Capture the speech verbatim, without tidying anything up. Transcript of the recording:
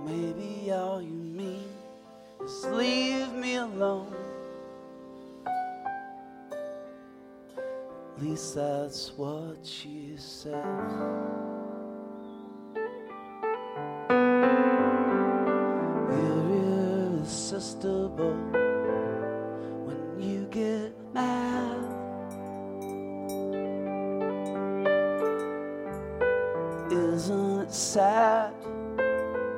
maybe all you mean is leave me alone. At least that's what you said. You're irresistible when you get mad. Isn't it sad?